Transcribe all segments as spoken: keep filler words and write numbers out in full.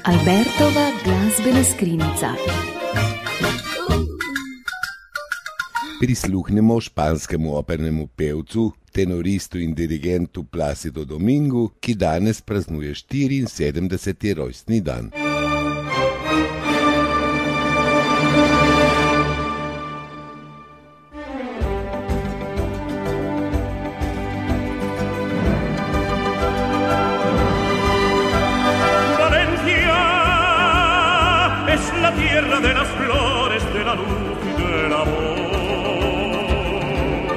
Albertova glasbena skrinjica. Prisluhnemo španskemu opernemu pevcu, tenoristu in dirigentu Plácido Domingu, ki danes praznuje štiriinsedemdeseti rojstni dan. Tierra de las flores, de la luz y del amor.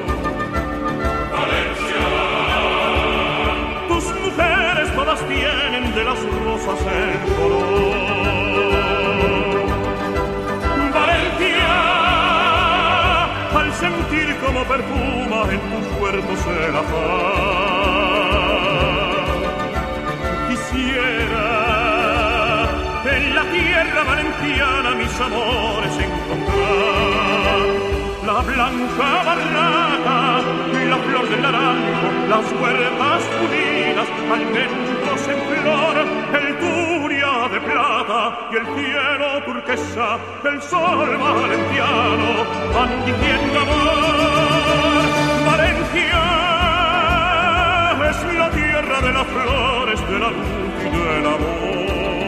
Valencia, tus mujeres todas tienen de las rosas el color. Valencia, al sentir como perfuma en tus cuerpos el azar, quisiera en la tierra valenciana mis amores encontrar. La blanca barraca, la flor del naranjo, las huertas pulidas, almendros en flor, el turia de plata y el cielo turquesa, el sol valenciano, van diciendo amor. Valencia es la tierra de las flores, de la luz y del amor.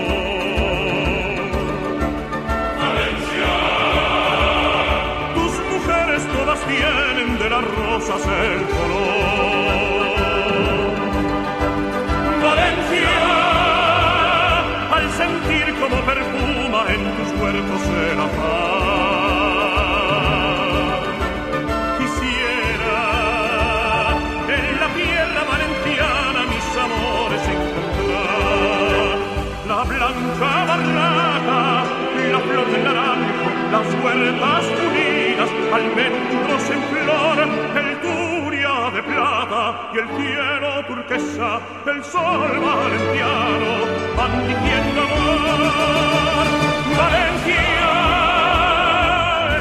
Todas tienen de las rosas el color. Valencia, al sentir como perfuma en tus cuerpos el azar, quisiera en la tierra valenciana mis amores encontrar. La blanca barraca, la flor del naranjo, las huertas unidas, almendros en flor, el turia de plata y el cielo turquesa, el sol valenciano, van diciendo amor. Valencia